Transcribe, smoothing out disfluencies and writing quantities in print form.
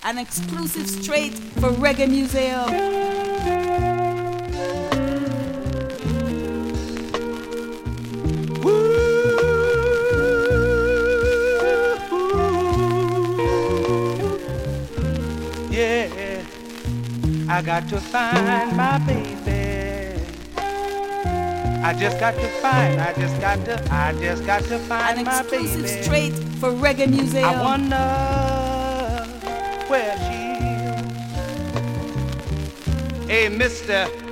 An exclusive straight for Reggae Museum. I got to find my baby. I just got to find my baby. An exclusive straight for Reggae Museum. I wonder where she is. Hey, Mr.